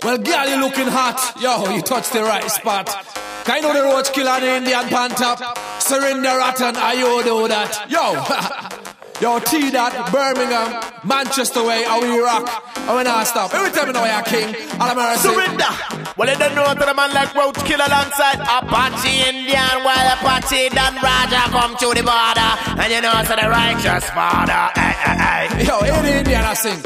Well, girl, you looking hot. Yo, you touched the right spot. I know the roach killer, the Indian panther. Surrender rotten, I you do that. Yo, yo, T-Dot, Birmingham, Manchester way, how we rock. And we not stop. Every time you know you're king, all I'm gonna say. Surrender. Well, you don't know to the man like roach killer alongside Apache Indian. While Apache Dan Raja come to the border. And you know to the righteous father. Yo, any Indian I sing.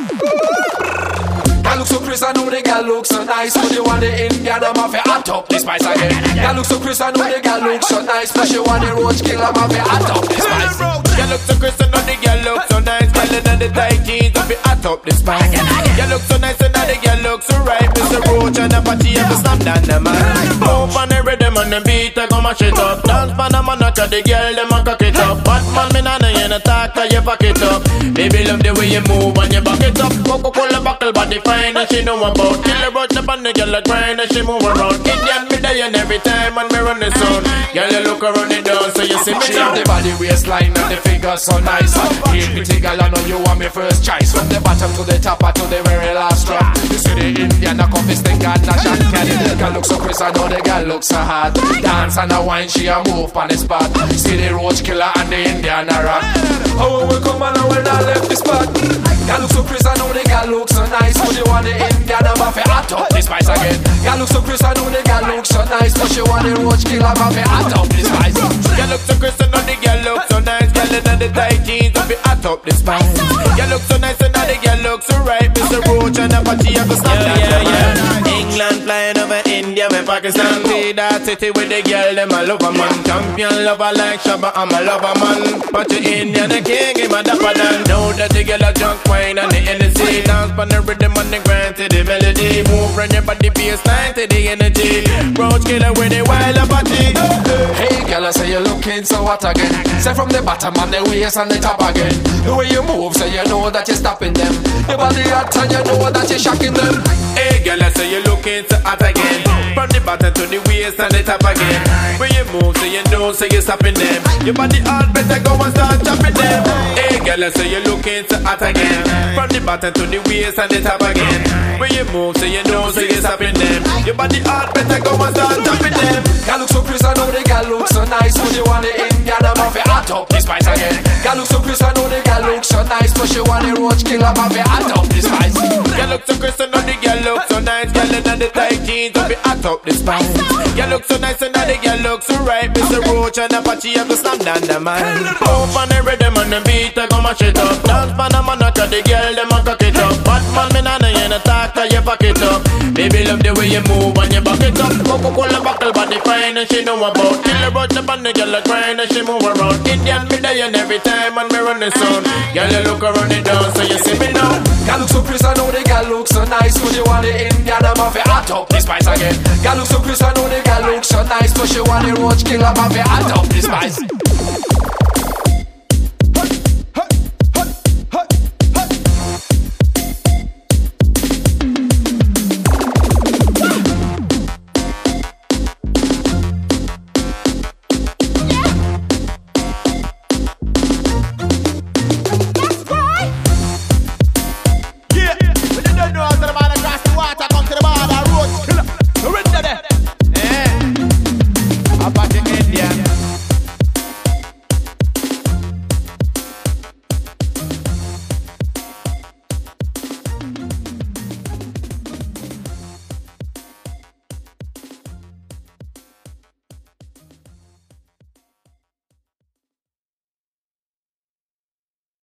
Girl look so crisp, I know the girl look so nice. But you want the Indian, I'm off your hot up, this spice again. Girl look so crisp, I know the girl look so nice. But you want the roach killer, I'm off your hot up, this spice. Girl look so crisp, I know the girl look so nice. Girl in the tight jeans, I'm be hot up, this spice. Girl look so nice, and now the girl look so right. Mr. Roach and Apache, have to snap down the man. Move on the rhythm and the beat, I go mash it up. Dance for the man, I cut the girl, them a cock it up. Batman, me nana, you no talk, you pack it up. Baby, love the way you move and you back it up. Coca-Cola buckle, body fine. And she know about kill her out the band, the girl a grind and she move around. Indian me die and every time when me run the sound. Girl you look around it down so you see me she have the body waistline and the figure so nice. Hey pretty girl I know you want me first choice. From the bottom to the top or to the very last drop. You see the Indian a come this thing and a shot. Girl look so crisp I know the girl look so hot. Dance and a wine she a move on the spot. See the roach killer and the Indian a rock. Oh we come on when I left the spot. Girl look so crisp I know the girl look so nice. But you want the Indian, I'm off your hot up, this spice again. Girl look so crisp, I know the girl look so nice. But she want the roach killer, I'm off your hot up, this spice. Girl look so crisp, I know the girl look so nice. Girl in the tight jeans, I'm be hot up, this spice. Girl look so nice, and now the girl look so right. Mr. Roach and Apache, have to stop that. England flying over India and Pakistan. See that city with the girl, them a lover man. Champion lover like Shabba, I'm a lover man. But the Indian, the king, him a dapper than. Know that the girl a junk wine and the NC. Dance on the rhythm and the grind to the melody. Move run your body baseline to the energy. Roach killer with the wild Apache. Hey girl, I say you're looking so hot again. Say from the bottom and the waist and the top again. The way you move, so you know that you're stopping them. Your body hot and you know that you're shocking them. Hey girl, I say you're looking so hot again. From the bottom to the waist and the top again. When you move, so you know, so you're stopping them. Your body hot, better go and start chopping them. Hey girl, I say you're looking so hot again. From the bottom to the waist and the top again. When you move, so you know, so you're stopping them. Your body hot, better go and start chopping them. Girl look so crisp, I know the girl look so nice. But you want the Indian, I'm off your hot up, this spice again. Girl look so crisp, I know the girl look so nice. But she want the roach killer, I'm off your hot up, this spice. Girl look so crisp, I know the girl look so nice. Girl in the tight jeans, I'll be hot up, this spice. Girl look so nice, and now the girl look so right. Mr. Roach and Apache have to slam down the man. Move on the rhythm and the beat, I go mash it up. Dance for the man, I cut the girl, them a cock it up. Batman, me nana, you no talk, you pack it up. Baby love the way you move and you back it up. Coca-Cola buckle, body fine and she know about. Kill her out the band, the girl a grind and she move around. Indian me die and every time when me run the sound. Girl you look around it down so you see me now. Girl look so crisp, I know the girl look so nice. But you want the Indian, I'm off your hot up, this spice again. Girl look so crisp, I know the girl look so nice. But she want the roach killer, I'm off your hot up, this spice.